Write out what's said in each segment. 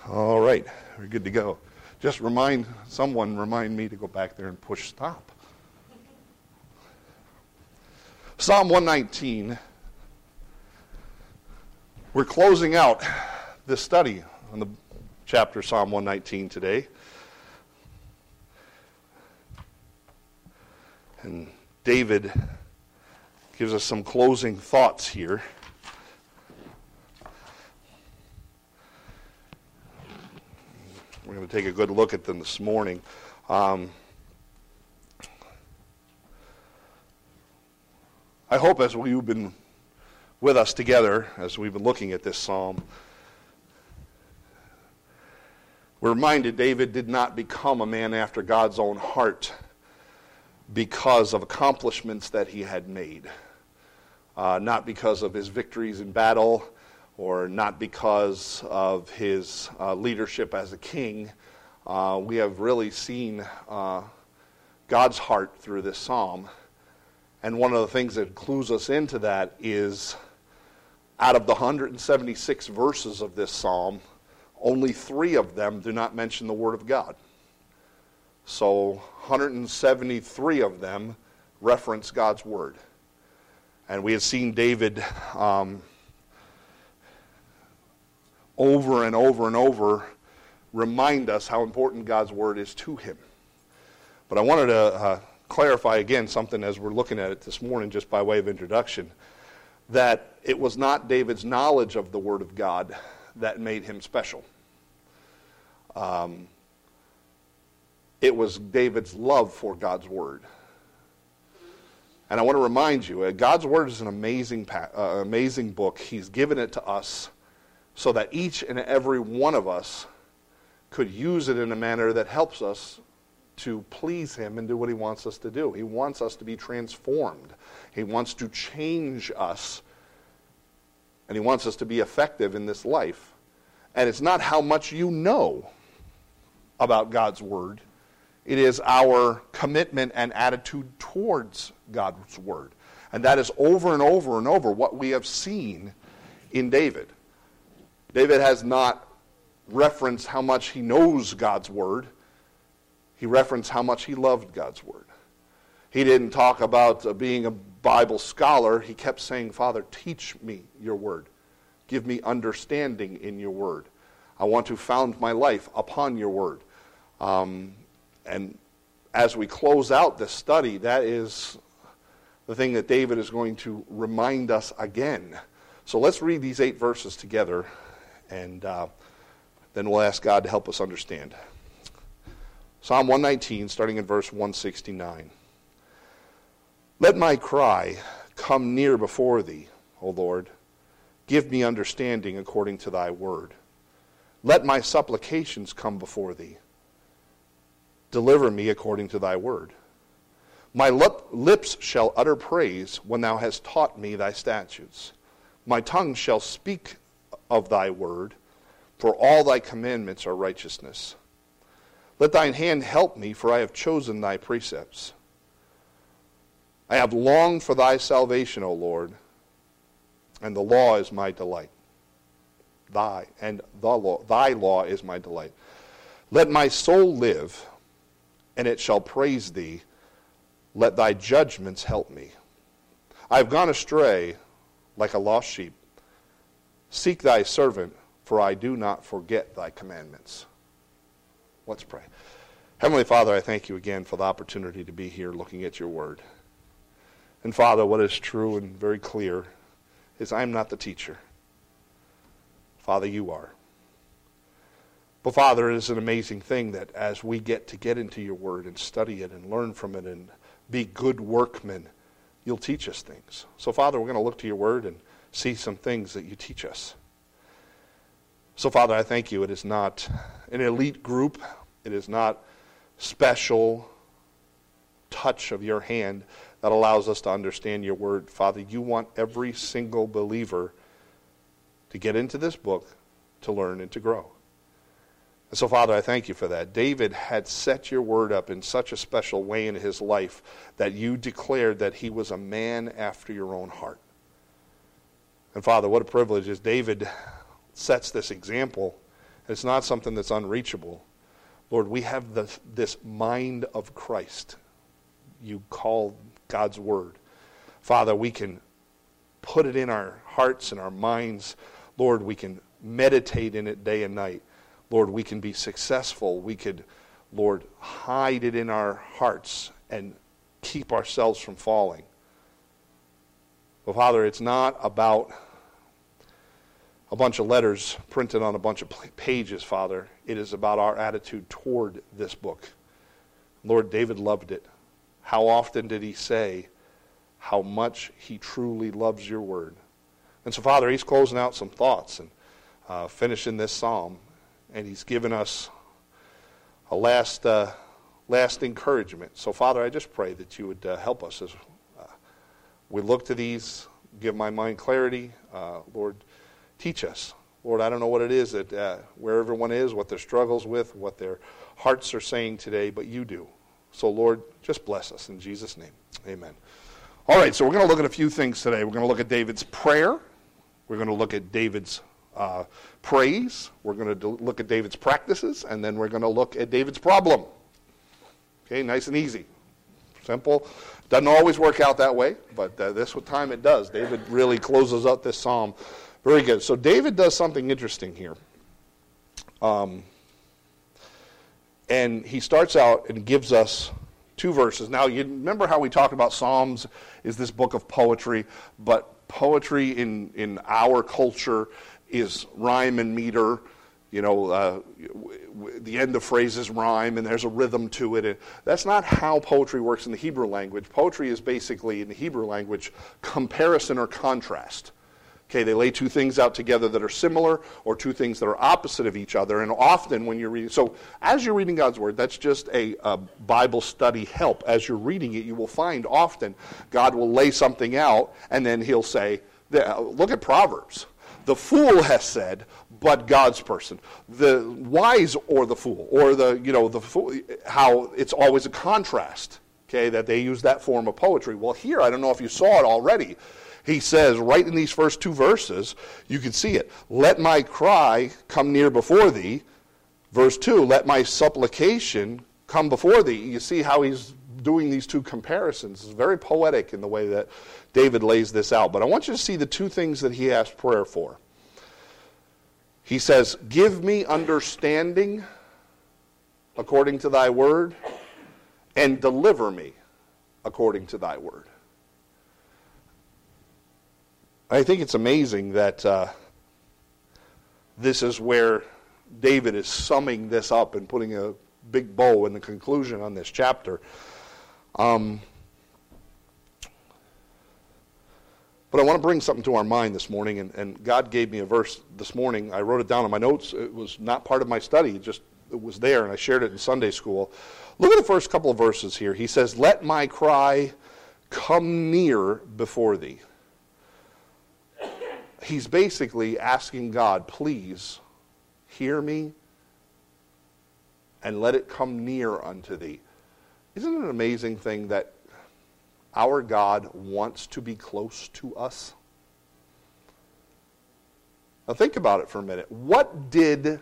All right, we're good to go. Just remind me to go back there and push stop. Psalm 119. We're closing out this study on the chapter Psalm 119 today. And David gives us some closing thoughts here. We're going to take a good look at them this morning. I hope as you've been with us together, as we've been looking at this psalm, we're reminded David did not become a man after God's own heart because of accomplishments that he had made. Not because of his victories in battle, or not because of his leadership as a king. We have really seen God's heart through this psalm. And one of the things that clues us into that is, out of the 176 verses of this psalm, only 3 of them do not mention the Word of God. So 173 of them reference God's Word. And we have seen David over and over and over remind us how important God's Word is to him. But I wanted to clarify again something as we're looking at it this morning, just by way of introduction, that it was not David's knowledge of the Word of God that made him special. It was David's love for God's Word. And I want to remind you, God's Word is an amazing book. He's given it to us so that each and every one of us could use it in a manner that helps us to please him and do what he wants us to do. He wants us to be transformed. He wants to change us. And he wants us to be effective in this life. And it's not how much you know about God's Word. It is our commitment and attitude towards God's Word. And that is over and over and over what we have seen in David. David has not referenced how much he knows God's Word. He referenced how much he loved God's Word. He didn't talk about being a Bible scholar. He kept saying, Father, teach me your Word. Give me understanding in your Word. I want to found my life upon your Word. And as we close out this study, that is the thing that David is going to remind us again. So let's read these 8 verses together, and then we'll ask God to help us understand. Psalm 119, starting in verse 169. Let my cry come near before thee, O Lord. Give me understanding according to thy word. Let my supplications come before thee. Deliver me according to thy word. My lips shall utter praise when thou hast taught me thy statutes. My tongue shall speak of thy word, for all thy commandments are righteousness. Let thine hand help me, for I have chosen thy precepts. I have longed for thy salvation, O Lord, and the law is my delight. Thy law is my delight. Let my soul live, and it shall praise thee. Let thy judgments help me. I have gone astray like a lost sheep. Seek thy servant, for I do not forget thy commandments. Let's pray. Heavenly Father, I thank you again for the opportunity to be here looking at your word. And Father, what is true and very clear is I am not the teacher. Father, you are. But Father, it is an amazing thing that as we get into your word and study it and learn from it and be good workmen, you'll teach us things. So Father, we're going to look to your word and see some things that you teach us. So Father, I thank you. It is not an elite group. It is not special touch of your hand that allows us to understand your word. Father, you want every single believer to get into this book, to learn and to grow. And so, Father, I thank you for that. David had set your word up in such a special way in his life that you declared that he was a man after your own heart. And Father, what a privilege is David sets this example It's not something that's unreachable. Lord, we have this mind of Christ. You call God's word. Father, we can put it in our hearts and our minds. Lord, we can meditate in it day and night. Lord, we can be successful. We could, Lord, hide it in our hearts and keep ourselves from falling. But Father, it's not about a bunch of letters printed on a bunch of pages, Father. It is about our attitude toward this book. Lord, David loved it. How often did he say how much he truly loves your word? And so, Father, he's closing out some thoughts and finishing this psalm. And he's given us a last encouragement. So, Father, I just pray that you would help us as we look to these, give my mind clarity. Lord, teach us. Lord, I don't know what it is that where everyone is, what their struggles with, what their hearts are saying today, but you do. So, Lord, just bless us in Jesus' name. Amen. All right, so we're going to look at a few things today. We're going to look at David's prayer. We're going to look at David's praise. We're going to look at David's practices, and then we're going to look at David's problem. Okay, nice and easy. Simple. Doesn't always work out that way, but this time it does. David really closes out this psalm. Very good. So David does something interesting here. And he starts out and gives us 2 verses. Now, you remember how we talked about Psalms is this book of poetry, but poetry in our culture is rhyme and meter. You know, the end of phrases rhyme, and there's a rhythm to it. That's not how poetry works in the Hebrew language. Poetry is basically, in the Hebrew language, comparison or contrast. Okay, they lay 2 things out together that are similar or 2 things that are opposite of each other. And often when you're reading, so as you're reading God's Word, that's just a Bible study help. As you're reading it, you will find often God will lay something out and then he'll say, look at Proverbs. The fool has said, but God's person. The wise or the fool, or the fool, how it's always a contrast. Okay, that they use that form of poetry. Well, here, I don't know if you saw it already. He says, right in these first 2 verses, you can see it. Let my cry come near before thee. Verse 2, let my supplication come before thee. You see how he's doing these 2 comparisons. It's very poetic in the way that David lays this out. But I want you to see the 2 things that he asked prayer for. He says, give me understanding according to thy word, and deliver me according to thy word. I think it's amazing that this is where David is summing this up and putting a big bow in the conclusion on this chapter. But I want to bring something to our mind this morning, and God gave me a verse this morning. I wrote it down in my notes. It was not part of my study. It was there, and I shared it in Sunday school. Look at the first couple of verses here. He says, let my cry come near before thee. He's basically asking God, please hear me and let it come near unto thee. Isn't it an amazing thing that our God wants to be close to us? Now think about it for a minute. What did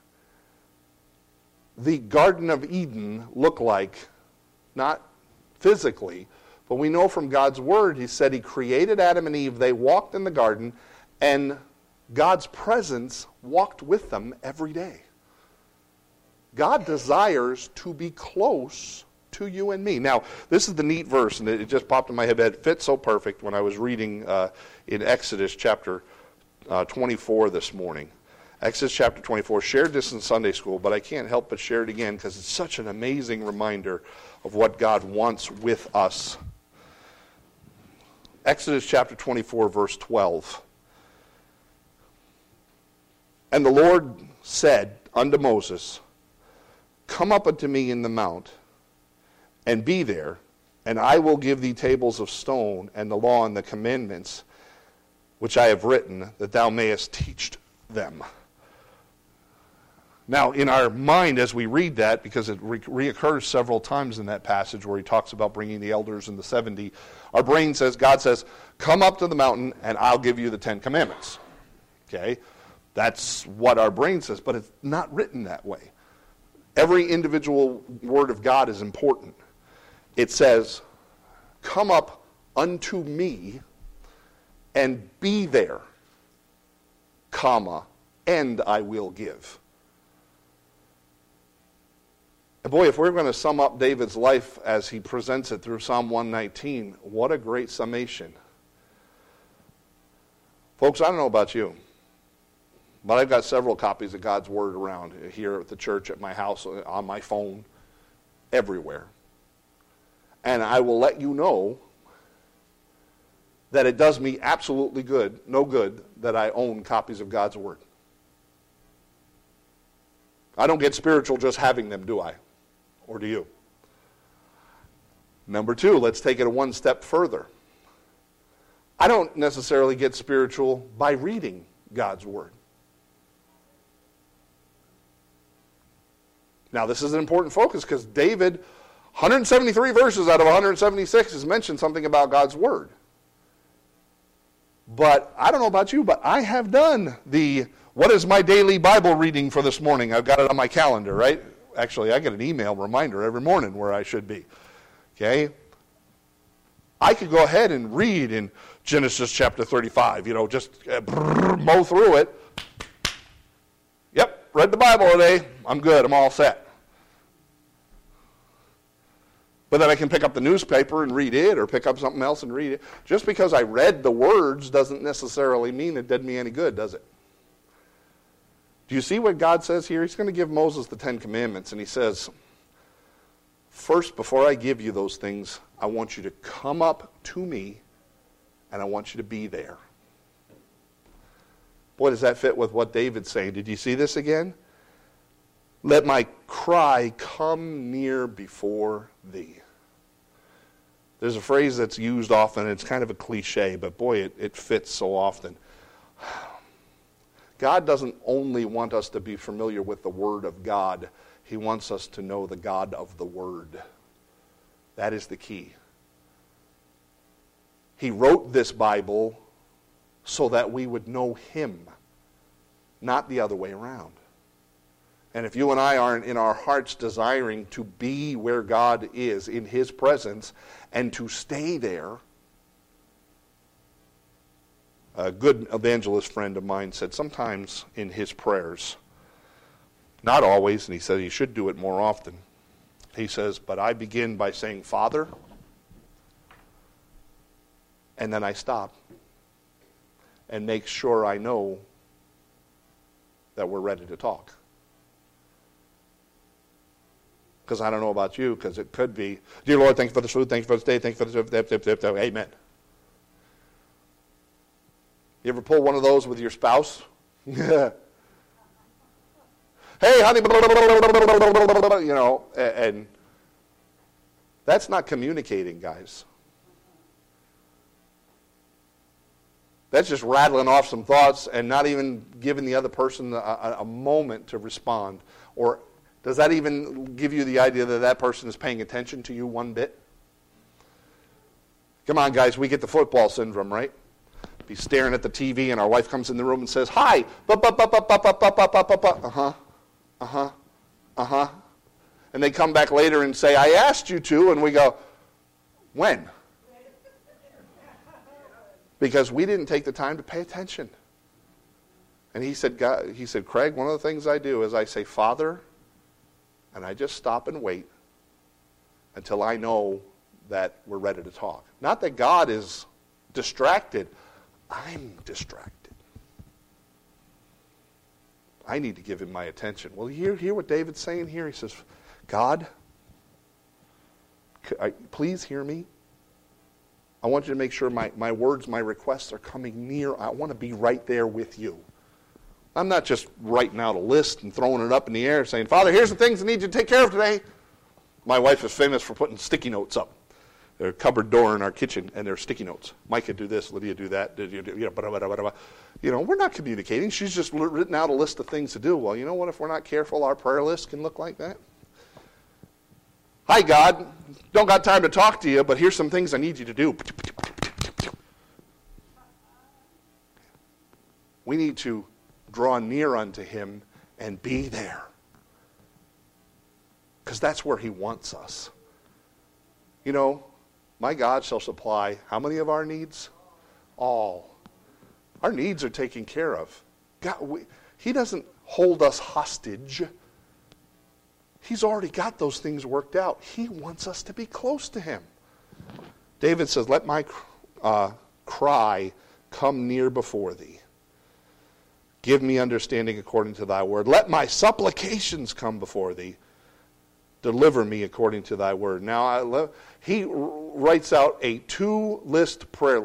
the Garden of Eden look like? Not physically, but we know from God's word, he said he created Adam and Eve. They walked in the garden, and God's presence walked with them every day. God desires to be close to you and me. Now, this is the neat verse, and it just popped in my head. It fits so perfect when I was reading in Exodus chapter 24 this morning. Exodus chapter 24. Shared this in Sunday school, but I can't help but share it again because it's such an amazing reminder of what God wants with us. Exodus chapter 24, verse 12. And the Lord said unto Moses, come up unto me in the mount, and be there, and I will give thee tables of stone, and the law and the commandments which I have written, that thou mayest teach them. Now, in our mind as we read that, because it reoccurs several times in that passage where he talks about bringing the elders and the 70, our brain says, God says, come up to the mountain, and I'll give you the 10 commandments. Okay? That's what our brain says, but it's not written that way. Every individual word of God is important. It says, come up unto me and be there, comma, and I will give. And boy, if we're going to sum up David's life as he presents it through Psalm 119, what a great summation. Folks, I don't know about you, but I've got several copies of God's Word around here at the church, at my house, on my phone, everywhere. And I will let you know that it does me absolutely no good that I own copies of God's Word. I don't get spiritual just having them, do I? Or do you? Number two, let's take it one step further. I don't necessarily get spiritual by reading God's Word. Now, this is an important focus because David, 173 verses out of 176 has mentioned something about God's Word. But I don't know about you, but I have done what is my daily Bible reading for this morning? I've got it on my calendar, right? Actually, I get an email reminder every morning where I should be. Okay? I could go ahead and read in Genesis chapter 35, just mow through it. Yep, read the Bible today. I'm good. I'm all set. But then I can pick up the newspaper and read it, or pick up something else and read it. Just because I read the words doesn't necessarily mean it did me any good, does it? Do you see what God says here? He's going to give Moses the 10 Commandments, and he says, first, before I give you those things, I want you to come up to me, and I want you to be there. Boy, does that fit with what David's saying. Did you see this again? Let my cry come near before thee. There's a phrase that's used often. It's kind of a cliche, but boy, it fits so often. God doesn't only want us to be familiar with the Word of God. He wants us to know the God of the Word. That is the key. He wrote this Bible so that we would know Him, not the other way around. And if you and I aren't in our hearts desiring to be where God is, in His presence, and to stay there, a good evangelist friend of mine said sometimes in his prayers, not always, and he said he should do it more often, he says, but I begin by saying, Father, and then I stop and make sure I know that we're ready to talk. Because I don't know about you, because it could be, dear Lord, thank you for this food, thank you for this day, thank you for this, amen. You ever pull one of those with your spouse? Hey, honey, and that's not communicating, guys. That's just rattling off some thoughts and not even giving the other person a moment to respond. Or does that even give you the idea that that person is paying attention to you one bit? Come on, guys, we get the football syndrome, right? Be staring at the TV and our wife comes in the room and says, hi, and they come back later and say, I asked you to, and we go, when? Because we didn't take the time to pay attention. And he said, Craig, one of the things I do is I say, Father, and I just stop and wait until I know that we're ready to talk. Not that God is distracted. I'm distracted. I need to give him my attention. Well, you hear what David's saying here? He says, God, please hear me. I want you to make sure my words, my requests are coming near. I want to be right there with you. I'm not just writing out a list and throwing it up in the air saying, Father, here's the things I need you to take care of today. My wife is famous for putting sticky notes up. There's a cupboard door in our kitchen, and there's sticky notes. Micah, do this. Lydia, do that. We're not communicating. She's just written out a list of things to do. Well, you know what? If we're not careful, our prayer list can look like that. Hi, God. Don't got time to talk to you, but here's some things I need you to do. We need to draw near unto him and be there. Because that's where he wants us. You know, my God shall supply how many of our needs? All. Our needs are taken care of. God, he doesn't hold us hostage. He's already got those things worked out. He wants us to be close to him. David says, let my cry come near before thee. Give me understanding according to thy word. Let my supplications come before thee. Deliver me according to thy word. Now, he writes out a two-item prayer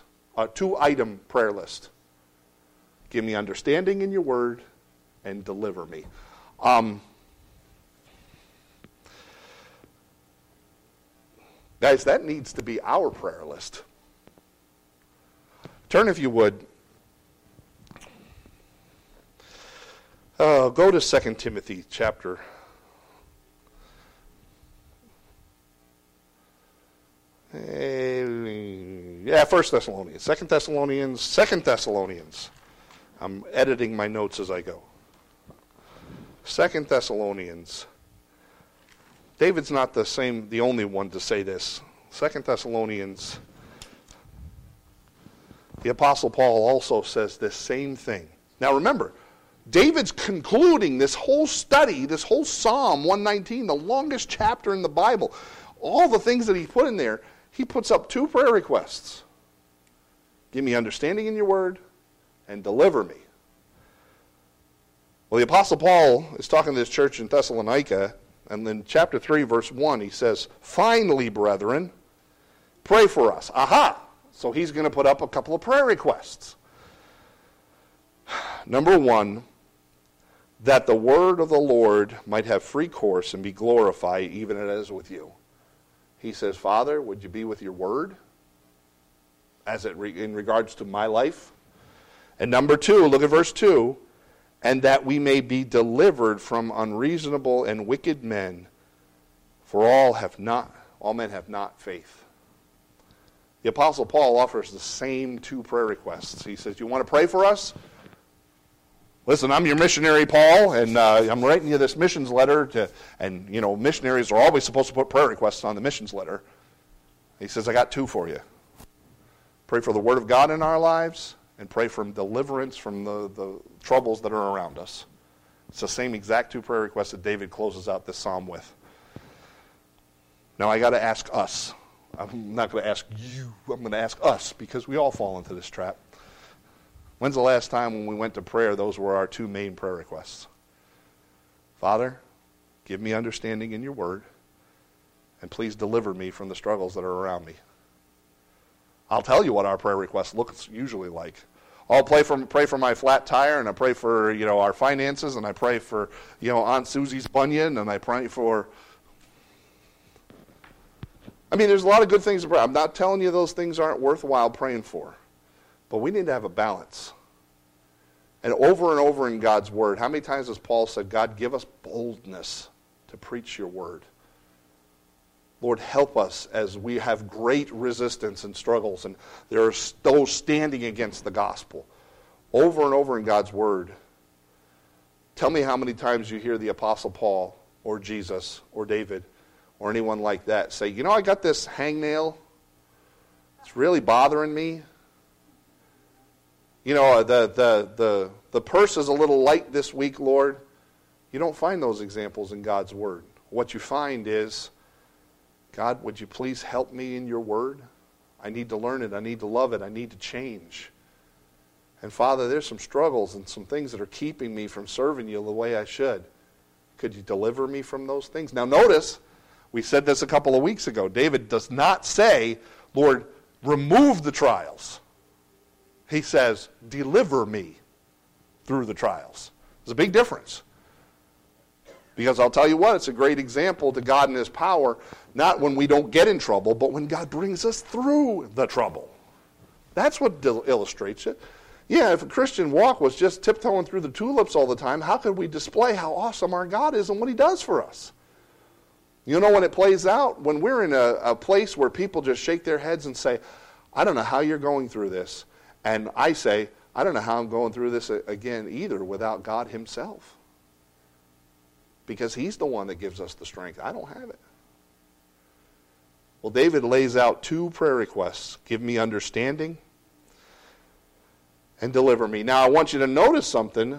list. Give me understanding in your word and deliver me. Guys, that needs to be our prayer list. Turn, if you would. Go to 2 Timothy chapter. Yeah, 1 Thessalonians. 2 Thessalonians. I'm editing my notes as I go. 2 Thessalonians. David's not the only one to say this. 2 Thessalonians. The Apostle Paul also says this same thing. Now remember, David's concluding this whole study, this whole Psalm 119, the longest chapter in the Bible. All the things that he put in there, he puts up two prayer requests. Give me understanding in your word and deliver me. Well, the Apostle Paul is talking to this church in Thessalonica, and in chapter 3, verse 1, he says, finally, brethren, pray for us. Aha! So he's going to put up a couple of prayer requests. Number one, that the word of the Lord might have free course and be glorified even as with you. He says, Father, would you be with your word in regards to my life? And number two, look at verse 2, and that we may be delivered from unreasonable and wicked men, for all men have not faith. The Apostle Paul offers the same two prayer requests. He says, you want to pray for us? Listen, I'm your missionary, Paul, and I'm writing you this missions letter. And, you know, missionaries are always supposed to put prayer requests on the missions letter. He says, I got two for you. Pray for the Word of God in our lives, and pray for deliverance from the troubles that are around us. It's the same exact two prayer requests that David closes out this psalm with. Now, I got to ask us. I'm not going to ask you. I'm going to ask us, because we all fall into this trap. When's the last time when we went to prayer, those were our two main prayer requests? Father, give me understanding in your word, and please deliver me from the struggles that are around me. I'll tell you what our prayer request looks usually like. I'll pray for my flat tire, and I pray for, our finances, and I pray for, Aunt Susie's bunion, and I pray for... there's a lot of good things to pray. I'm not telling you those things aren't worthwhile praying for. But we need to have a balance. And over in God's word, how many times has Paul said, God, give us boldness to preach your word? Lord, help us as we have great resistance and struggles, and there are those standing against the gospel. Over and over in God's word. Tell me how many times you hear the Apostle Paul or Jesus or David or anyone like that say, I got this hangnail. It's really bothering me. The purse is a little light this week, Lord. You don't find those examples in God's word. What you find is, God, would you please help me in your word? I need to learn it. I need to love it. I need to change. And Father, there's some struggles and some things that are keeping me from serving you the way I should. Could you deliver me from those things? Now notice, we said this a couple of weeks ago. David does not say, Lord, remove the trials. He says, deliver me through the trials. There's a big difference. Because I'll tell you what, it's a great example to God and his power, not when we don't get in trouble, but when God brings us through the trouble. That's what illustrates it. Yeah, if a Christian walk was just tiptoeing through the tulips all the time, how could we display how awesome our God is and what he does for us? When it plays out, when we're in a place where people just shake their heads and say, I don't know how you're going through this. And I say, I don't know how I'm going through this again either without God himself. Because he's the one that gives us the strength. I don't have it. Well, David lays out two prayer requests. Give me understanding and deliver me. Now, I want you to notice something.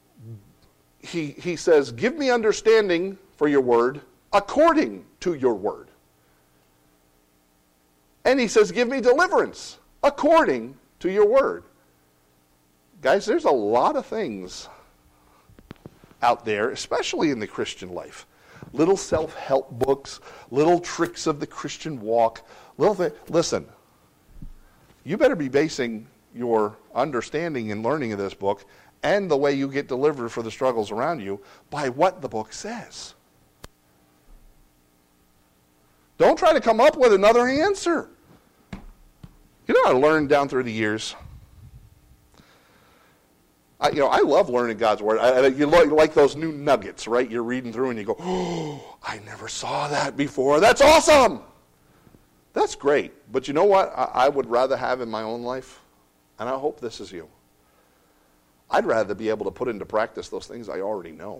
He says, give me understanding for your word according to your word. And he says, give me deliverance according to your word. Guys, there's a lot of things out there, especially in the Christian life. Little self-help books, little tricks of the Christian walk, Listen, you better be basing your understanding and learning of this book and the way you get delivered for the struggles around you by what the book says. Don't try to come up with another answer. You know, I learned down through the years. I love learning God's word. You like those new nuggets, right? You're reading through and you go, oh, I never saw that before. That's awesome. That's great. But you know what I would rather have in my own life? And I hope this is you. I'd rather be able to put into practice those things I already know.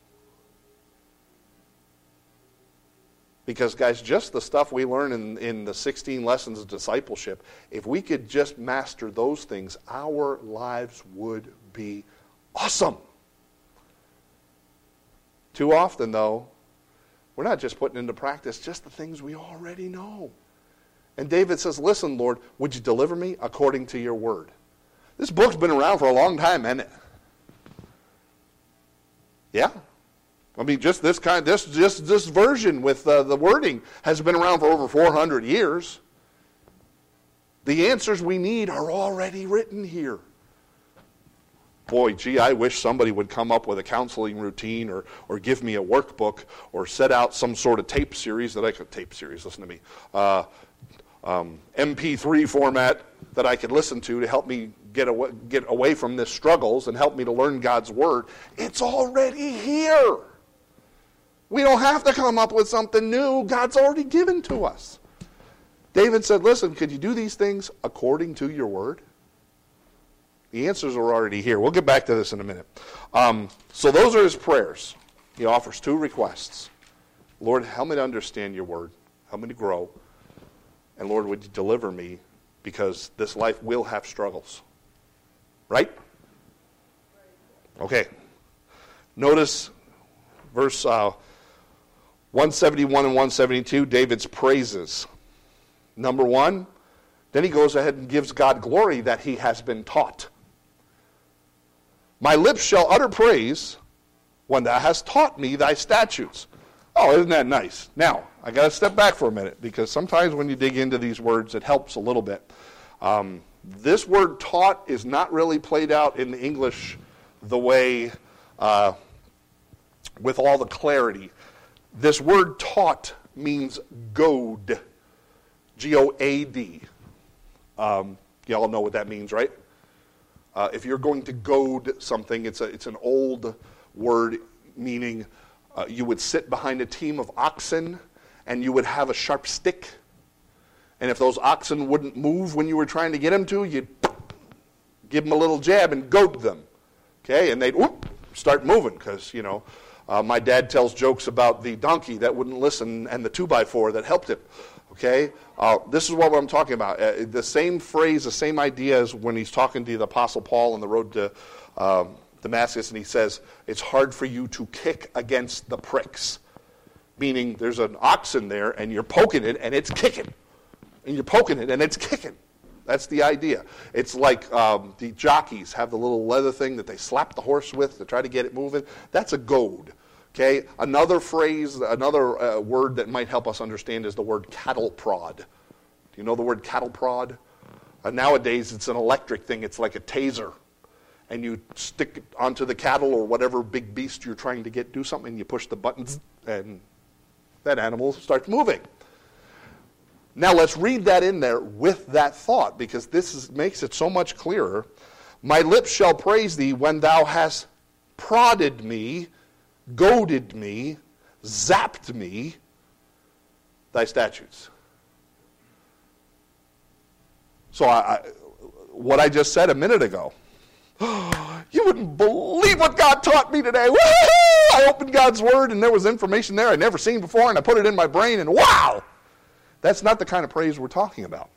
Because, guys, just the stuff we learn in the 16 lessons of discipleship, if we could just master those things, our lives would be awesome. Too often, though, we're not just putting into practice just the things we already know. And David says, listen, Lord, would you deliver me according to your word? This book's been around for a long time, hasn't it? Yeah. I mean, just this version with the wording has been around for over 400 years. The answers we need are already written here. Boy, gee, I wish somebody would come up with a counseling routine or give me a workbook or set out some sort of tape series listen to me, MP3 format that I could listen to help me get away from this struggles and help me to learn God's word. It's already here. We don't have to come up with something new. God's already given to us. David said, listen, could you do these things according to your word? The answers are already here. We'll get back to this in a minute. So those are his prayers. He offers two requests. Lord, help me to understand your word. Help me to grow. And Lord, would you deliver me? Because this life will have struggles. Right? Okay. Notice verse 171 and 172, David's praises. Number one, then he goes ahead and gives God glory that he has been taught. My lips shall utter praise when thou hast taught me thy statutes. Oh, isn't that nice? Now, I got to step back for a minute because sometimes when you dig into these words, it helps a little bit. This word taught is not really played out in the English the way, with all the clarity. This word taught means goad. G-O-A-D. Y'all know what that means, right? If you're going to goad something, it's an old word meaning you would sit behind a team of oxen and you would have a sharp stick. And if those oxen wouldn't move when you were trying to get them to, you'd give them a little jab and goad them. Okay? And they'd start moving because, my dad tells jokes about the donkey that wouldn't listen and the 2x4 that helped him. Okay? This is what I'm talking about. The same phrase, the same idea as when he's talking to the Apostle Paul on the road to Damascus, and he says, it's hard for you to kick against the pricks. Meaning there's an oxen there, and you're poking it, and it's kicking. And you're poking it, and it's kicking. That's the idea. It's like the jockeys have the little leather thing that they slap the horse with to try to get it moving. That's a goad. Okay, another phrase, another word that might help us understand is the word cattle prod. Do you know the word cattle prod? Nowadays, it's an electric thing. It's like a taser. And you stick it onto the cattle or whatever big beast you're trying to do something, and you push the buttons, and that animal starts moving. Now, let's read that in there with that thought, because this makes it so much clearer. My lips shall praise thee when thou hast prodded me, goaded me, zapped me, thy statutes. So what I just said a minute ago, You wouldn't believe what God taught me today. Woo-hoo! I opened God's Word, and there was information there I'd never seen before, and I put it in my brain, and wow! That's not the kind of praise we're talking about.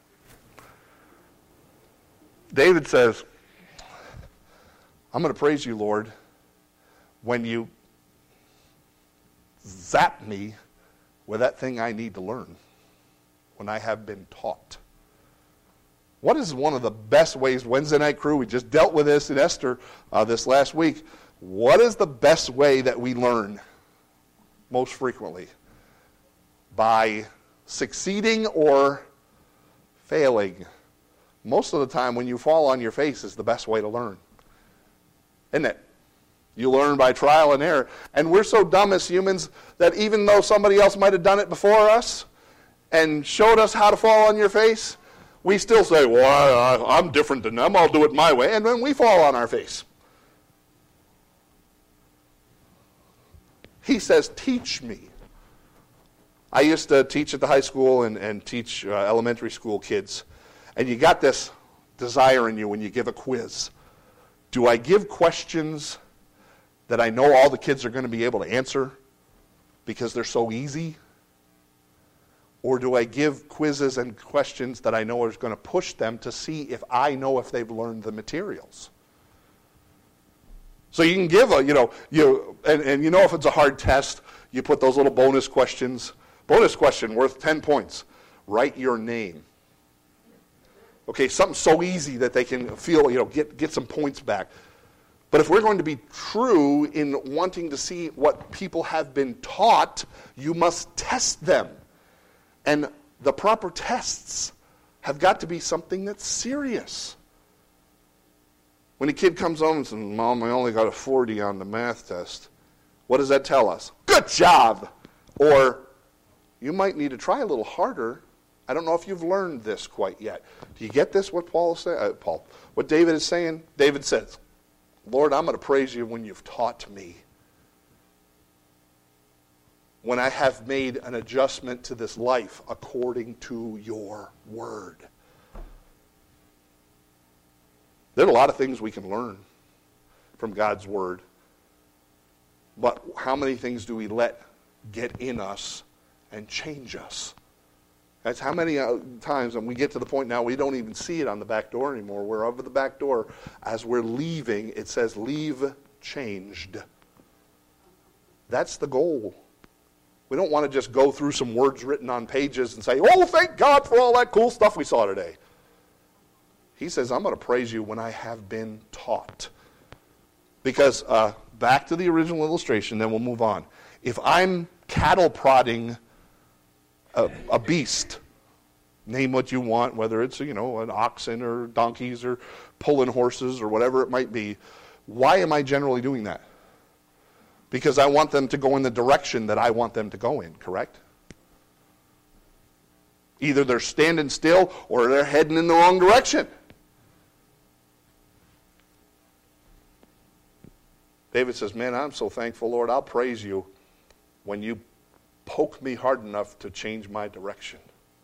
David says, I'm going to praise you, Lord, when you zap me with that thing I need to learn, when I have been taught. What is one of the best ways, Wednesday Night Crew, we just dealt with this in Esther this last week. What is the best way that we learn most frequently? By succeeding or failing. Most of the time when you fall on your face is the best way to learn. Isn't it? You learn by trial and error. And we're so dumb as humans that even though somebody else might have done it before us and showed us how to fall on your face, we still say, well, I'm different than them. I'll do it my way. And then we fall on our face. He says, teach me. I used to teach at the high school and teach elementary school kids. And you got this desire in you when you give a quiz. Do I give questions that I know all the kids are going to be able to answer because they're so easy? Or do I give quizzes and questions that I know are going to push them to see if I know if they've learned the materials? So you can give and if it's a hard test, you put those little bonus questions. Bonus question worth 10 points. Write your name. Okay, something so easy that they can feel, get some points back. But if we're going to be true in wanting to see what people have been taught, you must test them. And the proper tests have got to be something that's serious. When a kid comes home and says, Mom, I only got a 40 on the math test, what does that tell us? Good job! Or, you might need to try a little harder. I don't know if you've learned this quite yet. Do you get this, what Paul is saying? What David is saying? David says, Lord, I'm going to praise you when you've taught me. When I have made an adjustment to this life according to your word. There are a lot of things we can learn from God's word. But how many things do we let get in us and change us? That's how many times, and we get to the point now we don't even see it on the back door anymore. We're over the back door. As we're leaving, it says, leave changed. That's the goal. We don't want to just go through some words written on pages and say, oh, thank God for all that cool stuff we saw today. He says, I'm going to praise you when I have been taught. Because, back to the original illustration, then we'll move on. If I'm cattle prodding a beast, name what you want, whether it's, an oxen or donkeys or pulling horses or whatever it might be, why am I generally doing that? Because I want them to go in the direction that I want them to go in, correct? Either they're standing still or they're heading in the wrong direction. David says, man, I'm so thankful, Lord. I'll praise you when you poke me hard enough to change my direction.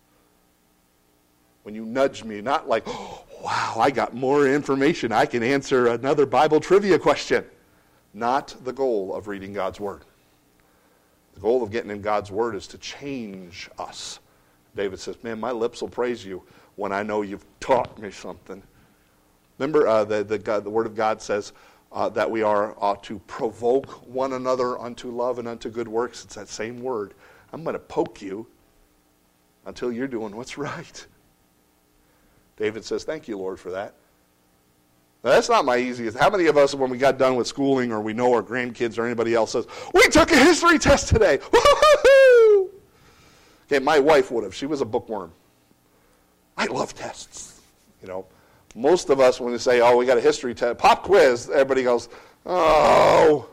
When you nudge me, not like, oh, wow, I got more information. I can answer another Bible trivia question. Not the goal of reading God's Word. The goal of getting in God's Word is to change us. David says, man, my lips will praise you when I know you've taught me something. Remember, the Word of God says that we ought to provoke one another unto love and unto good works. It's that same word. I'm going to poke you until you're doing what's right. David says, thank you, Lord, for that. Now, that's not my easiest. How many of us, when we got done with schooling or we know our grandkids or anybody else says, we took a history test today. Woo-hoo-hoo! Okay, my wife would have. She was a bookworm. I love tests. Most of us, when they say, oh, we got a history test, pop quiz, everybody goes, oh.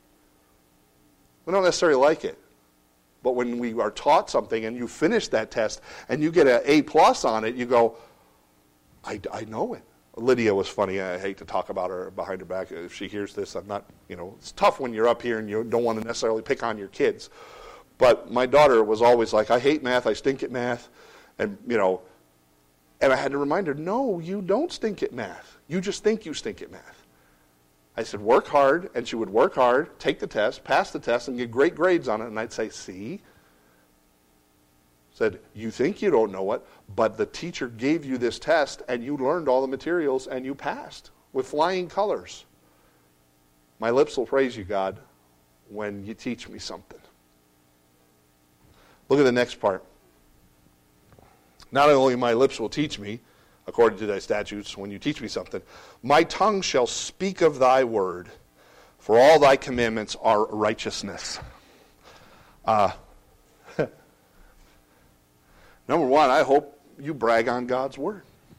We don't necessarily like it. But when we are taught something and you finish that test and you get an A+ on it, you go, I know it. Lydia was funny. I hate to talk about her behind her back. If she hears this, I'm not, it's tough when you're up here and you don't want to necessarily pick on your kids. But my daughter was always like, I hate math, I stink at math. And, and I had to remind her, no, you don't stink at math. You just think you stink at math. I said, work hard, and she would work hard, take the test, pass the test, and get great grades on it, and I'd say, see? Said, you think you don't know it, but the teacher gave you this test, and you learned all the materials, and you passed with flying colors. My lips will praise you, God, when you teach me something. Look at the next part. Not only my lips will teach me, according to thy statutes, when you teach me something, my tongue shall speak of thy word, for all thy commandments are righteousness. Number one, I hope you brag on God's word.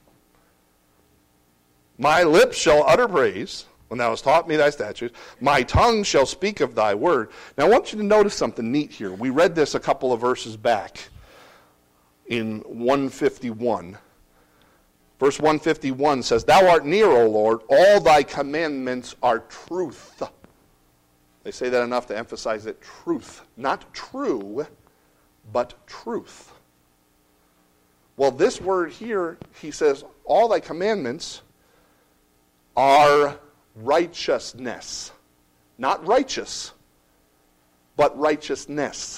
My lips shall utter praise when thou hast taught me thy statutes. My tongue shall speak of thy word. Now I want you to notice something neat here. We read this a couple of verses back in 151. Verse 151 says, thou art near, O Lord, all thy commandments are truth. They say that enough to emphasize it, truth. Not true, but truth. Well, this word here, he says, all thy commandments are righteousness. Not righteous, but righteousness.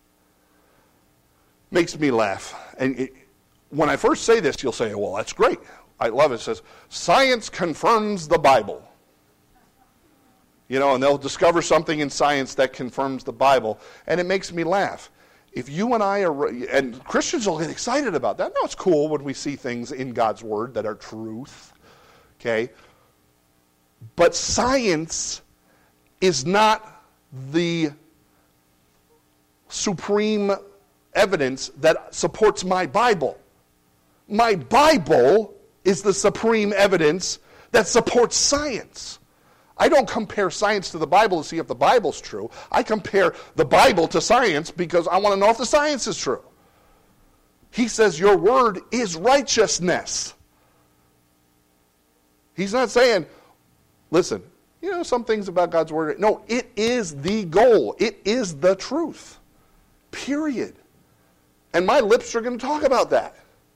Makes me laugh. And when I first say this, you'll say, well, that's great. I love it. It says, science confirms the Bible. You know, and they'll discover something in science that confirms the Bible. And it makes me laugh. If you and I are, and Christians will get excited about that. No, it's cool when we see things in God's Word that are truth. Okay? But science is not the supreme evidence that supports my Bible. My Bible is the supreme evidence that supports science. I don't compare science to the Bible to see if the Bible's true. I compare the Bible to science because I want to know if the science is true. He says your word is righteousness. He's not saying, listen, you know some things about God's word. No, it is the goal. It is the truth. Period. And my lips are going to talk about that.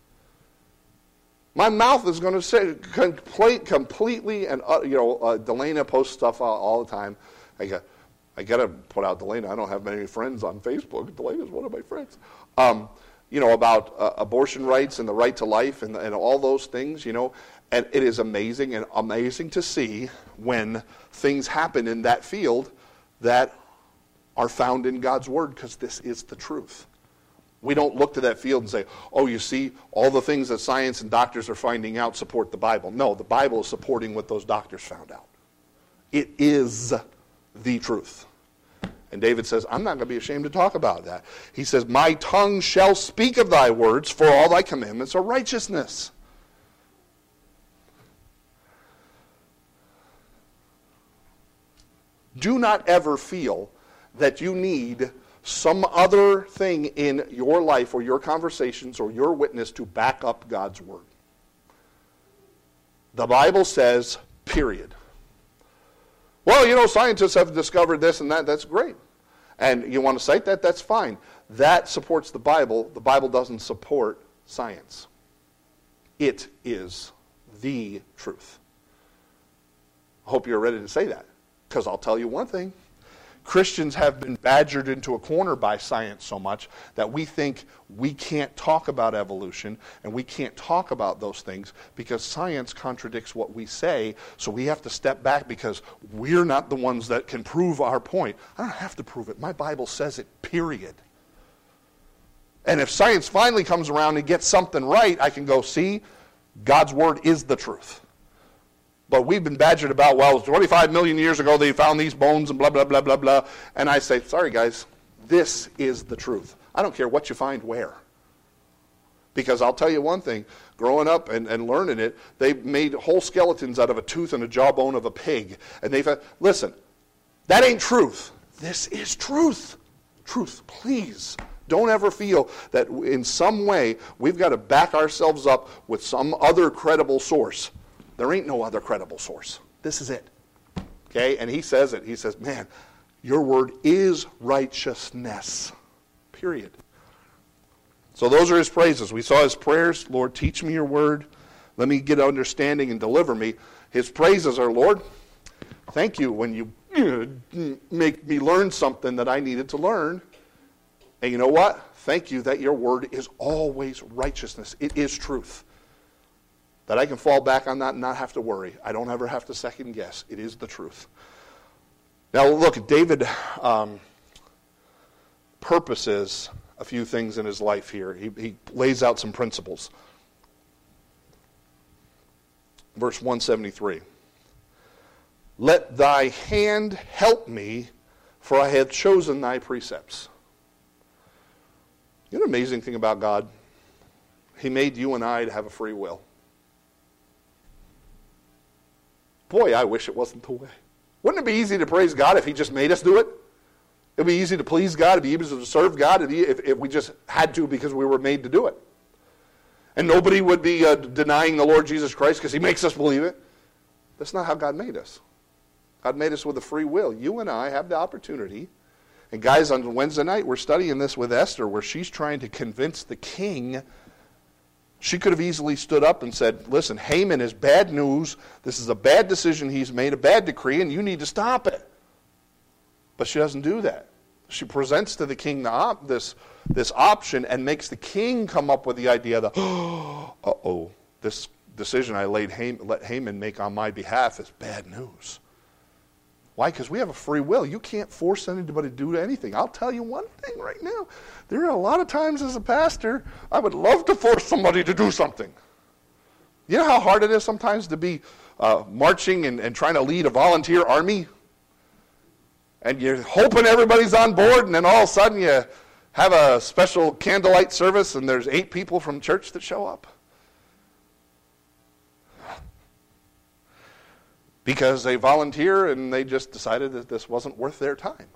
My mouth is going to say completely, and Delana posts stuff all the time. I got to put out Delana. I don't have many friends on Facebook. Delana's one of my friends. About abortion rights and the right to life and all those things. And it is amazing to see when things happen in that field that are found in God's word, because this is the truth. We don't look to that field and say, oh, you see, all the things that science and doctors are finding out support the Bible. No, the Bible is supporting what those doctors found out. It is the truth. And David says, I'm not going to be ashamed to talk about that. He says, my tongue shall speak of thy words, for all thy commandments are righteousness. Do not ever feel that you need some other thing in your life or your conversations or your witness to back up God's word. The Bible says, period. Well, scientists have discovered this and that. That's great. And you want to cite that? That's fine. That supports the Bible. The Bible doesn't support science. It is the truth. I hope you're ready to say that, because I'll tell you one thing. Christians have been badgered into a corner by science so much that we think we can't talk about evolution and we can't talk about those things because science contradicts what we say, so we have to step back because we're not the ones that can prove our point. I don't have to prove it. My Bible says it, period. And if science finally comes around and gets something right, I can go, see, God's word is the truth. But we've been badgered about, 25 million years ago they found these bones and blah, blah, blah, blah, blah. And I say, sorry guys, this is the truth. I don't care what you find where. Because I'll tell you one thing, growing up and learning it, they made whole skeletons out of a tooth and a jawbone of a pig. And they found, listen, that ain't truth. This is truth. Truth, please. Don't ever feel that in some way we've got to back ourselves up with some other credible source. There ain't no other credible source. This is it. Okay? And he says it. He says, man, your word is righteousness. Period. So those are his praises. We saw his prayers. Lord, teach me your word. Let me get understanding and deliver me. His praises are, Lord, Thank you when you make me learn something that I needed to learn. And you know what? Thank you that your word is always righteousness. It is truth. That I can fall back on that and not have to worry. I don't ever have to second guess. It is the truth. Now look, David purposes a few things in his life here. He lays out some principles. Verse 173. Let thy hand help me, for I have chosen thy precepts. You know the amazing thing about God? He made you and I to have a free will. Boy, I wish it wasn't the way. Wouldn't it be easy to praise God if he just made us do it? It would be easy to please God. It would be easy to serve God if we just had to because we were made to do it. And nobody would be denying the Lord Jesus Christ because he makes us believe it. That's not how God made us. God made us with a free will. You and I have the opportunity. And guys, on Wednesday night, we're studying this with Esther, where she's trying to convince the king. She could have easily stood up and said, listen, Haman is bad news. This is a bad decision he's made, a bad decree, and you need to stop it. But she doesn't do that. She presents to the king this option and makes the king come up with the idea that, this decision I let Haman make on my behalf is bad news. Why? Because we have a free will. You can't force anybody to do anything. I'll tell you one thing right now. There are a lot of times as a pastor, I would love to force somebody to do something. You know how hard it is sometimes to be marching and trying to lead a volunteer army? And you're hoping everybody's on board, and then all of a sudden you have a special candlelight service, and there's 8 people from church that show up. Because they volunteer and they just decided that this wasn't worth their time.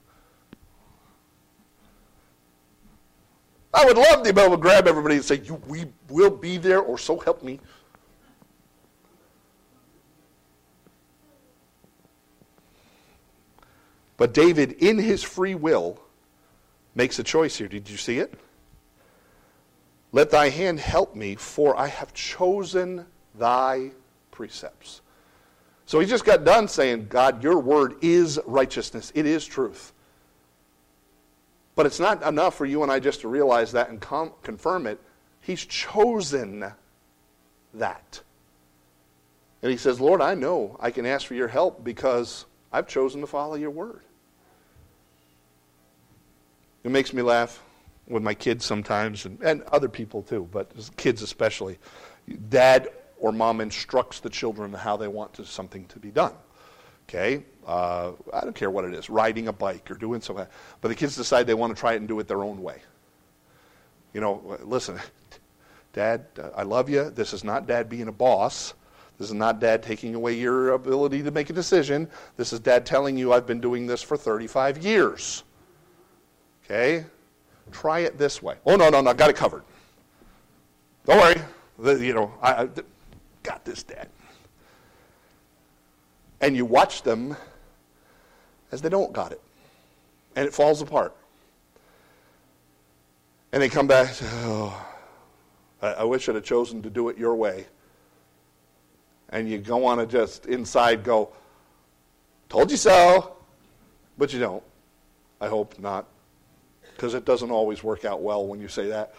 I would love to be able to grab everybody and say, we will be there, or so help me. But David, in his free will, makes a choice here. Did you see it? Let thy hand help me, for I have chosen thy precepts. So he just got done saying, God, your word is righteousness. It is truth. But it's not enough for you and I just to realize that and confirm it. He's chosen that. And he says, Lord, I know I can ask for your help because I've chosen to follow your word. It makes me laugh with my kids sometimes, and other people too, but kids especially. Dad or mom instructs the children how they want something to be done. Okay? I don't care what it is, riding a bike or doing something. But the kids decide they want to try it and do it their own way. You know, listen, Dad, I love you. This is not Dad being a boss. This is not Dad taking away your ability to make a decision. This is Dad telling you I've been doing this for 35 years. Okay? Try it this way. Oh, no, got it covered. Don't worry. I got this, Dad. And you watch them as they don't got it. And it falls apart. And they come back and say, I wish I'd have chosen to do it your way. And you go on to just inside go, told you so. But you don't. I hope not. Because it doesn't always work out well when you say that.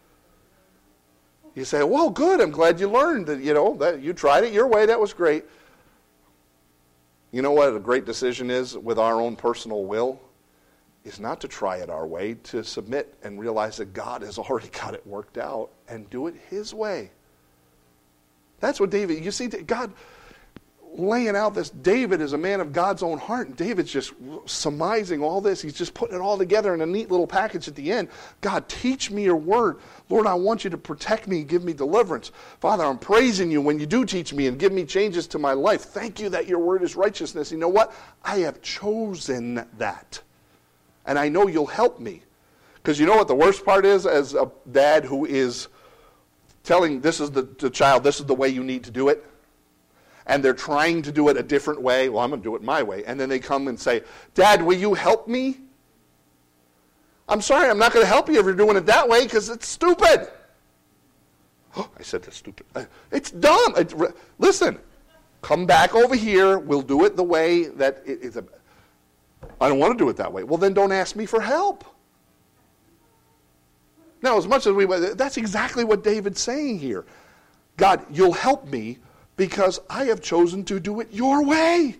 You say, well, good, I'm glad you learned that, that you tried it your way, that was great. You know what a great decision is with our own personal will? Is not to try it our way, to submit and realize that God has already got it worked out and do it his way. That's what David, you see, God laying out this. David is a man of God's own heart, and David's just surmising all this. He's just putting it all together in a neat little package at the end. God, teach me your word. Lord, I want you to protect me and give me deliverance. Father, I'm praising you when you do teach me and give me changes to my life. Thank you that your word is righteousness. You know what? I have chosen that. And I know you'll help me. Because you know what the worst part is as a dad who is telling this is the child, this is the way you need to do it. And they're trying to do it a different way. Well, I'm going to do it my way. And then they come and say, Dad, will you help me? I'm sorry, I'm not going to help you if you're doing it that way because it's stupid. Oh, I said that's stupid. It's dumb. Listen, Come back over here. We'll do it the way that it is. I don't want to do it that way. Well, then don't ask me for help. Now, as much as that's exactly what David's saying here. God, you'll help me because I have chosen to do it your way.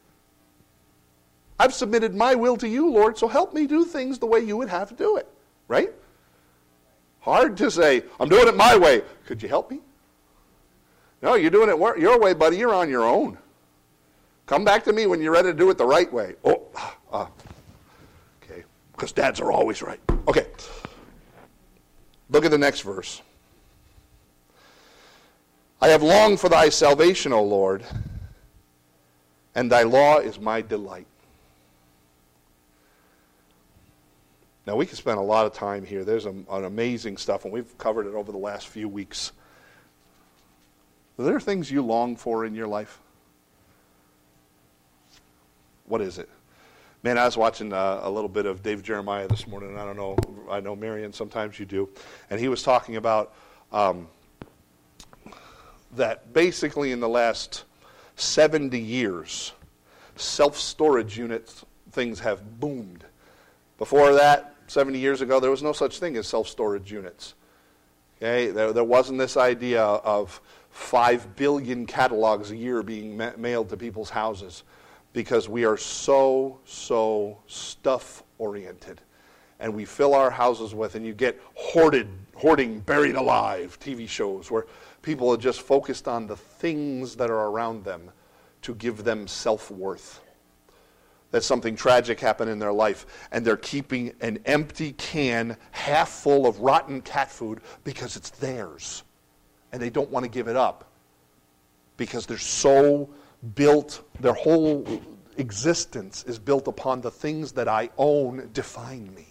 I've submitted my will to you, Lord, so help me do things the way you would have to do it. Right? Hard to say, I'm doing it my way. Could you help me? No, you're doing it your way, buddy. You're on your own. Come back to me when you're ready to do it the right way. Okay. Because dads are always right. Okay. Look at the next verse. I have longed for thy salvation, O Lord, and thy law is my delight. Now, we could spend a lot of time here. There's an amazing stuff, and we've covered it over the last few weeks. Are there things you long for in your life? What is it? Man, I was watching a little bit of Dave Jeremiah this morning, and I know Marion, sometimes you do, and he was talking about that basically in the last 70 years, self-storage units, things have boomed. Before that, 70 years ago, there was no such thing as self-storage units. Okay, there wasn't this idea of 5 billion catalogs a year being mailed to people's houses because we are so stuff-oriented. And we fill our houses with, and you get hoarding, buried alive TV shows where people are just focused on the things that are around them to give them self-worth. That something tragic happened in their life, and they're keeping an empty can half full of rotten cat food because it's theirs. And they don't want to give it up because they're so built, their whole existence is built upon the things that I own define me.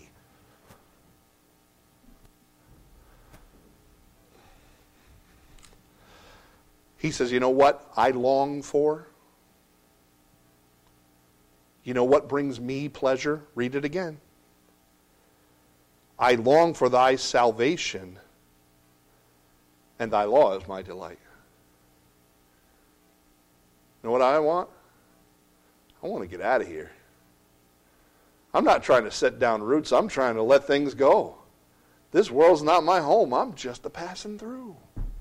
He says, you know what I long for? You know what brings me pleasure? Read it again. I long for thy salvation, and thy law is my delight. You know what I want? I want to get out of here. I'm not trying to set down roots. I'm trying to let things go. This world's not my home. I'm just a passing through.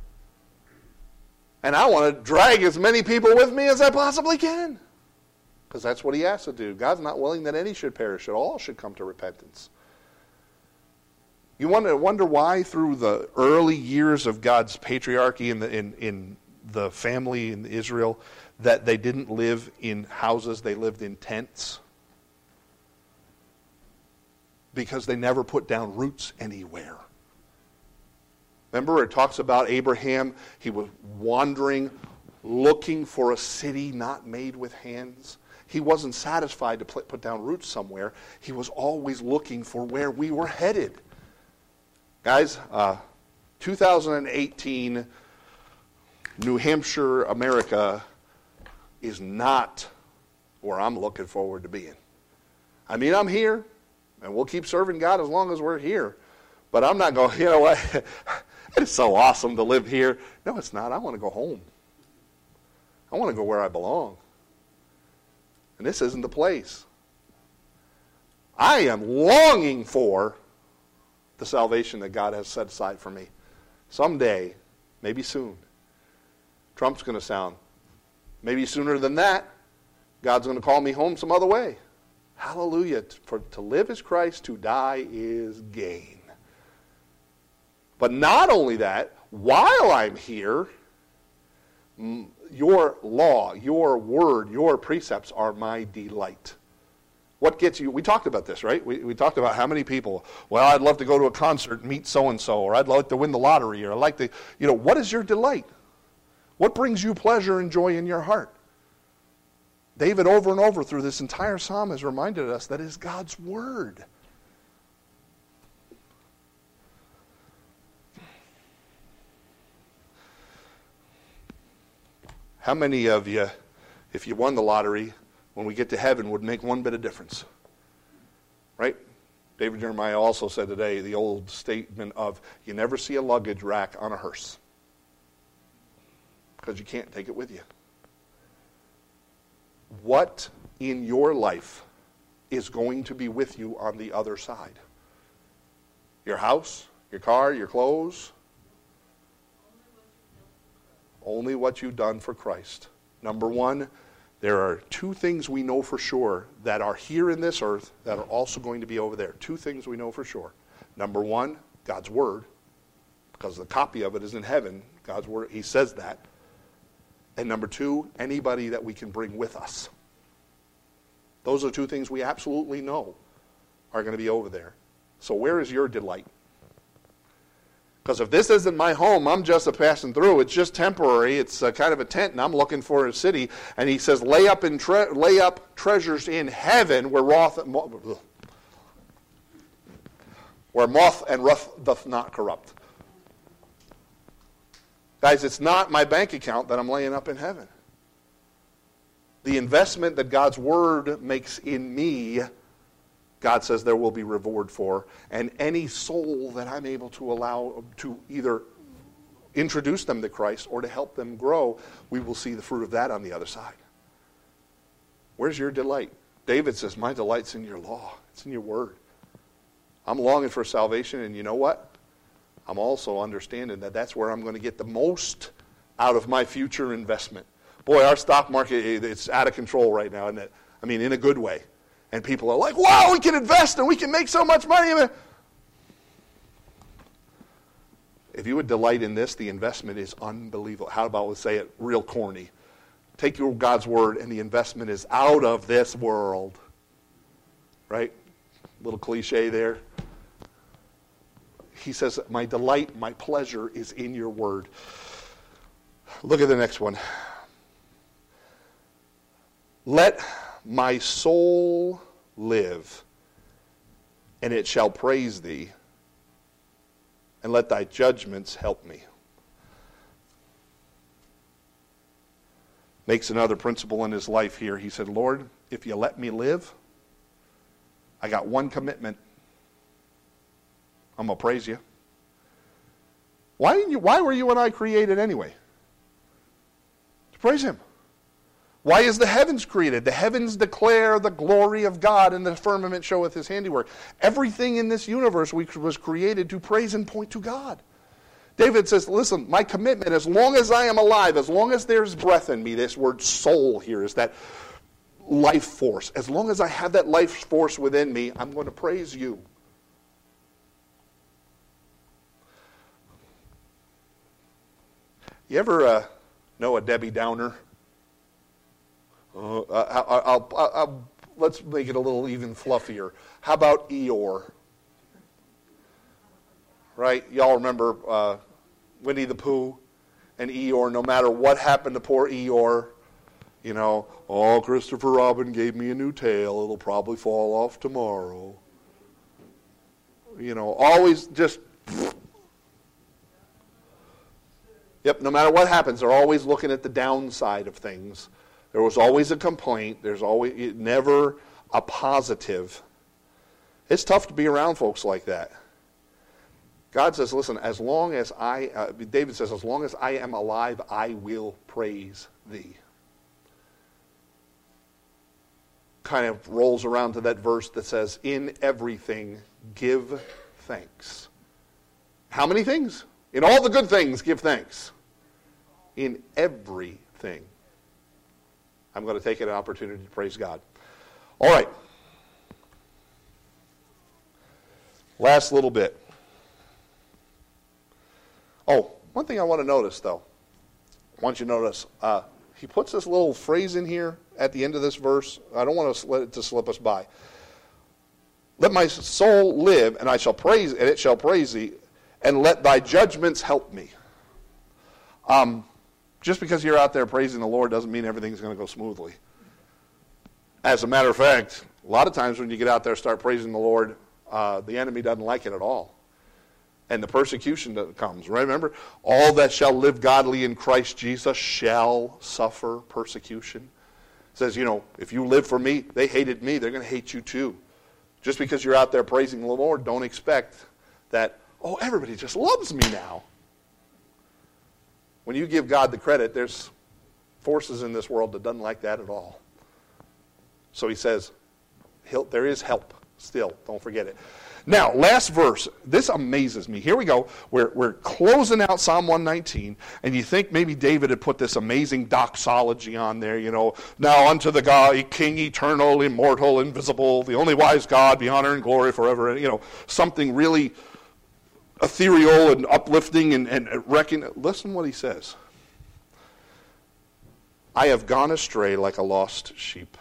And I want to drag as many people with me as I possibly can. Because that's what he has to do. God's not willing that any should perish, that all should come to repentance. You wonder why through the early years of God's patriarchy in the family in Israel that they didn't live in houses, they lived in tents? Because they never put down roots anywhere. Remember, it talks about Abraham. He was wandering, looking for a city not made with hands. He wasn't satisfied to put down roots somewhere. He was always looking for where we were headed. Guys, 2018, New Hampshire, America, is not where I'm looking forward to being. I mean, I'm here, and we'll keep serving God as long as we're here. But I'm not going, you know what, it's so awesome to live here. No, it's not. I want to go home. I want to go where I belong. And this isn't the place. I am longing for the salvation that God has set aside for me. Someday, maybe soon, Trump's going to sound. Maybe sooner than that, God's going to call me home some other way. Hallelujah. For to live is Christ, to die is gain. But not only that, while I'm here, your law, your word, your precepts are my delight. What gets you? We talked about this, right? We talked about how many people, well, I'd love to go to a concert and meet so-and-so, or I'd like to win the lottery, or I'd like to, what is your delight? What brings you pleasure and joy in your heart? David over and over through this entire psalm has reminded us that it is God's word. How many of you, if you won the lottery, when we get to heaven, would make one bit of difference? Right? David Jeremiah also said today the old statement of, you never see a luggage rack on a hearse. Because you can't take it with you. what in your life is going to be with you on the other side? Your house, your car, your clothes? Only what you've done for Christ. Number one, there are two things we know for sure that are here in this earth that are also going to be over there. Two things we know for sure. Number one, God's Word, because the copy of it is in heaven. God's Word, He says that. And number two, anybody that we can bring with us. Those are two things we absolutely know are going to be over there. So where is your delight? Because if this isn't my home, I'm just a passing through. It's just temporary. It's kind of a tent, and I'm looking for a city. And he says, lay up treasures in heaven where moth and rust doth not corrupt. Guys, it's not my bank account that I'm laying up in heaven. The investment that God's Word makes in me, God says there will be reward for. And any soul that I'm able to allow to either introduce them to Christ or to help them grow, we will see the fruit of that on the other side. Where's your delight? David says, my delight's in your law. It's in your Word. I'm longing for salvation, and you know what? I'm also understanding that that's where I'm going to get the most out of my future investment. Boy, our stock market, it's out of control right now, isn't it? I mean, in a good way. And people are like, wow, we can invest and we can make so much money. If you would delight in this, the investment is unbelievable. How about we say it real corny? Take your God's Word and the investment is out of this world. Right? Little cliche there. He says, my delight, my pleasure is in your Word. Look at the next one. Let my soul live, and it shall praise thee, and let thy judgments help me. Makes another principle in his life here. He said, Lord, if you let me live, I got one commitment. I'm going to praise you. Why were you and I created anyway? To praise Him. Why is the heavens created? The heavens declare the glory of God, and the firmament showeth His handiwork. Everything in this universe was created to praise and point to God. David says, listen, my commitment, as long as I am alive, as long as there's breath in me, this word soul here is that life force. As long as I have that life force within me, I'm going to praise you. You ever know a Debbie Downer? Let's make it a little even fluffier. How about Eeyore? Right? Y'all remember Winnie the Pooh and Eeyore. No matter what happened to poor Eeyore, you know, oh, Christopher Robin gave me a new tail. It'll probably fall off tomorrow. You know, always just... Yep, no matter what happens, they're always looking at the downside of things. There was always a complaint. There's always never a positive. It's tough to be around folks like that. God says, listen, as long as David says, as long as I am alive, I will praise thee. Kind of rolls around to that verse that says, in everything give thanks. How many things? In all the good things, give thanks. In everything. I'm going to take it an opportunity to praise God. All right. Last little bit. Oh, one thing I want to notice, though. I want you to notice, he puts this little phrase in here at the end of this verse. I don't want to let it to slip us by. Let my soul live, and it shall praise thee, and let thy judgments help me. Just because you're out there praising the Lord doesn't mean everything's going to go smoothly. As a matter of fact, a lot of times when you get out there and start praising the Lord, the enemy doesn't like it at all. And the persecution that comes. Remember, all that shall live godly in Christ Jesus shall suffer persecution. It says, you know, if you live for me, they hated me, they're going to hate you too. Just because you're out there praising the Lord, don't expect that, oh, everybody just loves me now. When you give God the credit, there's forces in this world that doesn't like that at all. So he says, there is help still. Don't forget it. Now, last verse. This amazes me. Here we go. We're closing out Psalm 119, and you think maybe David had put this amazing doxology on there, now unto the God, King eternal, immortal, invisible, the only wise God, be honor and glory forever, something really ethereal and uplifting and listen what he says. I have gone astray like a lost sheep.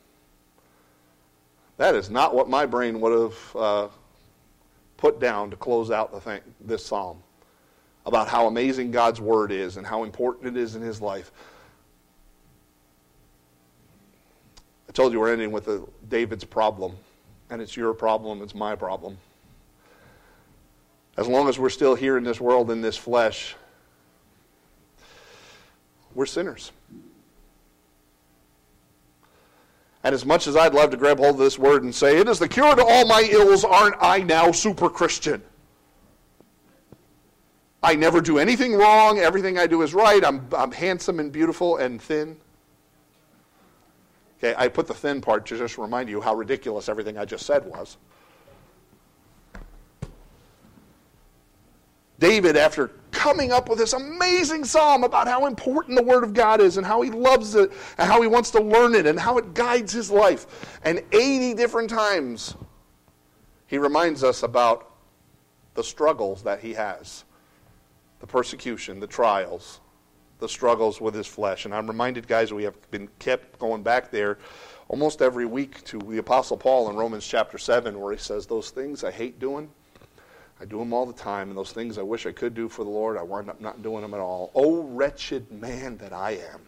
That is not what my brain would have put down to close out this psalm about how amazing God's word is and how important it is in his life. I told you we're ending with David's problem, and it's your problem, it's my problem. As long as we're still here in this world, in this flesh, we're sinners. And as much as I'd love to grab hold of this word and say, it is the cure to all my ills, aren't I now super Christian? I never do anything wrong. Everything I do is right. I'm handsome and beautiful and thin. Okay, I put the thin part to just remind you how ridiculous everything I just said was. David, after coming up with this amazing psalm about how important the Word of God is and how he loves it and how he wants to learn it and how it guides his life, and 80 different times he reminds us about the struggles that he has, the persecution, the trials, the struggles with his flesh. And I'm reminded, guys, we have been kept going back there almost every week to the Apostle Paul in Romans chapter 7, where he says, those things I hate doing, I do them all the time, and those things I wish I could do for the Lord, I wind up not doing them at all. Oh, wretched man that I am.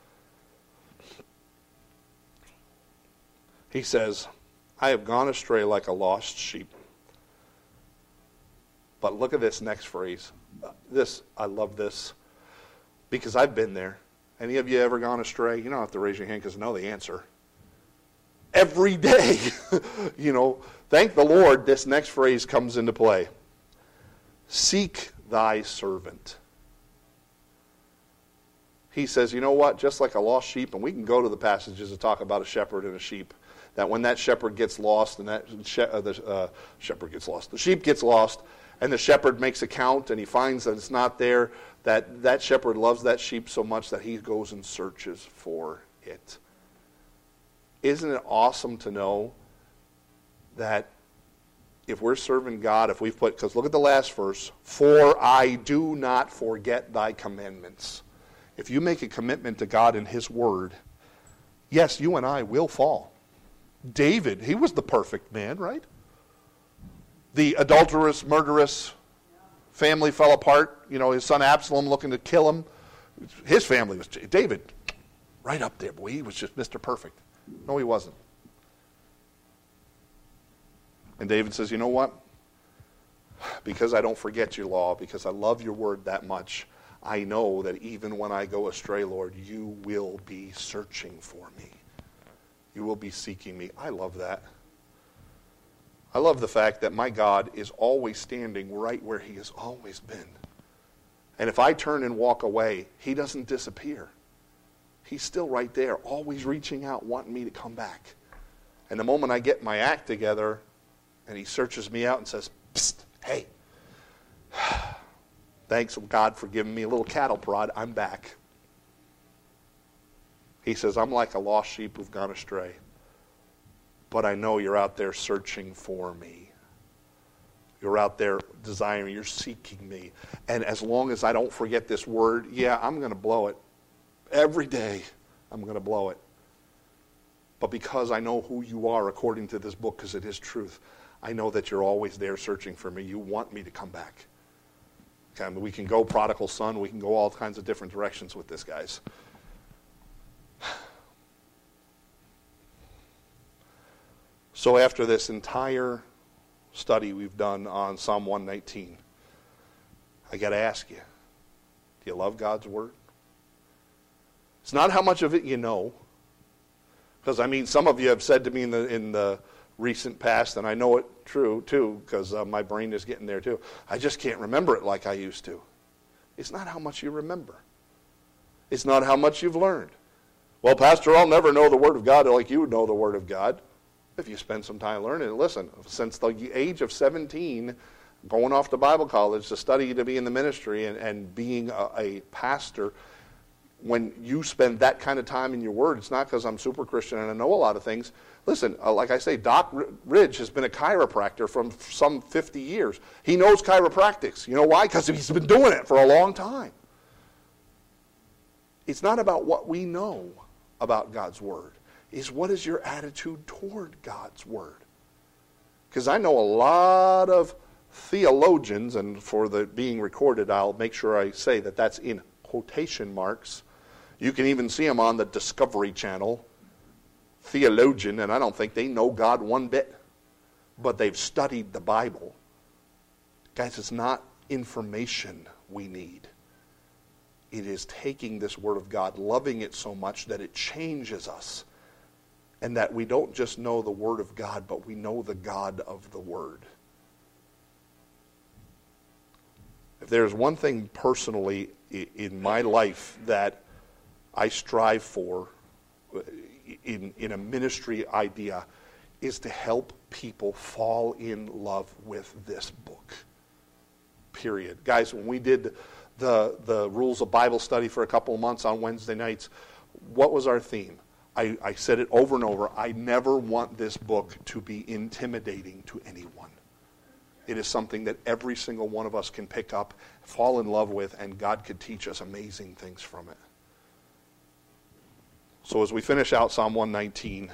He says, I have gone astray like a lost sheep. But look at this next phrase. I love this, because I've been there. Any of you ever gone astray? You don't have to raise your hand because I know the answer. Every day. Thank the Lord this next phrase comes into play. Seek thy servant. He says, you know what? Just like a lost sheep, and we can go to the passages that talk about a shepherd and a sheep, that when that shepherd gets lost and the sheep gets lost, and the shepherd makes a count and he finds that it's not there, that shepherd loves that sheep so much that he goes and searches for it. Isn't it awesome to know that if we're serving God, if we've put, because look at the last verse, for I do not forget thy commandments. If you make a commitment to God and his word, yes, you and I will fall. David, he was the perfect man, right? The adulterous, murderous family fell apart. His son Absalom looking to kill him. His family was, David, right up there, boy. He was just Mr. Perfect. No, he wasn't. And David says, you know what? Because I don't forget your law, because I love your word that much, I know that even when I go astray, Lord, you will be searching for me. You will be seeking me. I love that. I love the fact that my God is always standing right where he has always been. And if I turn and walk away, he doesn't disappear. He's still right there, always reaching out, wanting me to come back. And the moment I get my act together, and he searches me out and says, psst, hey, thanks, God, for giving me a little cattle prod. I'm back. He says, I'm like a lost sheep who've gone astray. But I know you're out there searching for me. You're out there desiring, you're seeking me. And as long as I don't forget this word, yeah, I'm going to blow it. Every day, I'm going to blow it. But because I know who you are according to this book, because it is truth, I know that you're always there searching for me. You want me to come back. Okay, we can go prodigal son. We can go all kinds of different directions with this, guys. So after this entire study we've done on Psalm 119, I got to ask you, do you love God's word? It's not how much of it you know. Because, some of you have said to me in the recent past, and I know it true, too, because my brain is getting there, too. I just can't remember it like I used to. It's not how much you remember. It's not how much you've learned. Well, Pastor, I'll never know the Word of God like you would know the Word of God. If you spend some time learning it, listen, since the age of 17, going off to Bible college to study to be in the ministry and being a pastor, when you spend that kind of time in your Word, it's not because I'm super Christian and I know a lot of things. Listen, like I say, Doc Ridge has been a chiropractor from some 50 years. He knows chiropractics. You know why? Because he's been doing it for a long time. It's not about what we know about God's Word. It's what is your attitude toward God's Word. Because I know a lot of theologians, and for the being recorded, I'll make sure I say that that's in quotation marks. You can even see them on the Discovery Channel. Theologian, and I don't think they know God one bit, but they've studied the Bible. Guys, it's not information we need. It is taking this Word of God, loving it so much that it changes us, and that we don't just know the Word of God, but we know the God of the Word. If there's one thing personally in my life that I strive for in a ministry idea, is to help people fall in love with this book. Period. Guys, when we did the Rules of Bible Study for a couple of months on Wednesday nights, what was our theme? I said it over and over. I never want this book to be intimidating to anyone. It is something that every single one of us can pick up, fall in love with, and God could teach us amazing things from it. So as we finish out Psalm 119,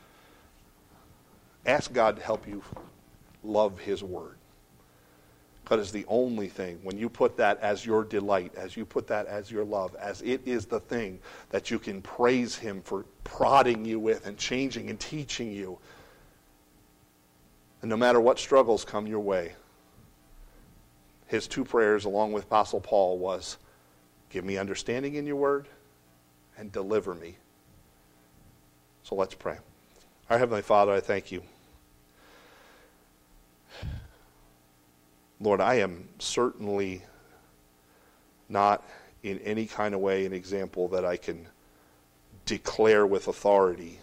ask God to help you love His Word. Because it's the only thing, when you put that as your delight, as you put that as your love, as it is the thing that you can praise Him for prodding you with and changing and teaching you. And no matter what struggles come your way, his two prayers along with Apostle Paul was, give me understanding in your Word and deliver me. So let's pray. Our Heavenly Father, I thank you. Lord, I am certainly not in any kind of way an example that I can declare with authority.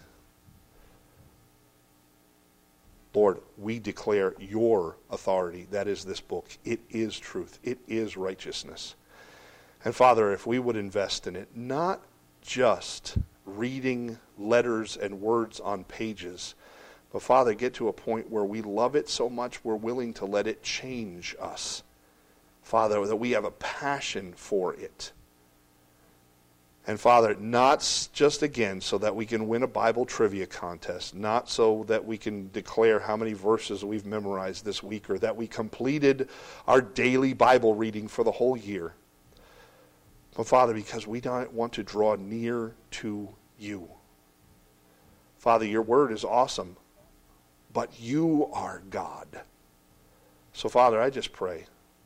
Lord, we declare your authority. That is this book. It is truth. It is righteousness. And Father, if we would invest in it, not just reading letters and words on pages, but Father, get to a point where we love it so much we're willing to let it change us. Father, that we have a passion for it. And Father, not just again so that we can win a Bible trivia contest, not so that we can declare how many verses we've memorized this week or that we completed our daily Bible reading for the whole year. But Father, because we don't want to draw near to you. Father, your word is awesome, but you are God. So Father, I just pray,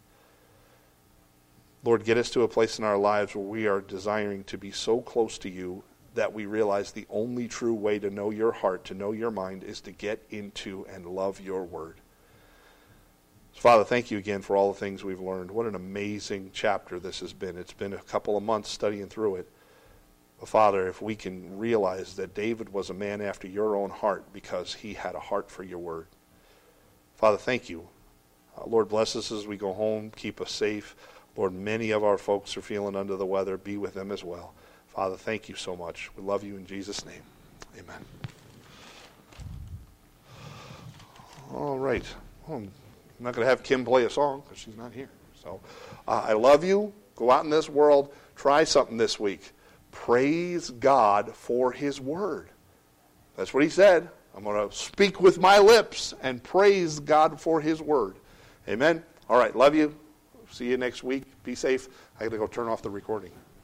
Lord, get us to a place in our lives where we are desiring to be so close to you that we realize the only true way to know your heart, to know your mind, is to get into and love your word. So Father, thank you again for all the things we've learned. What an amazing chapter this has been. It's been a couple of months studying through it. But Father, if we can realize that David was a man after your own heart because he had a heart for your word. Father, thank you. Lord, bless us as we go home. Keep us safe. Lord, many of our folks are feeling under the weather. Be with them as well. Father, thank you so much. We love you in Jesus' name. Amen. All right. Well, I'm not going to have Kim play a song because she's not here. So I love you. Go out in this world. Try something this week. Praise God for his word. That's what he said. I'm going to speak with my lips and praise God for his word. Amen. All right. Love you. See you next week. Be safe. I got to go turn off the recording.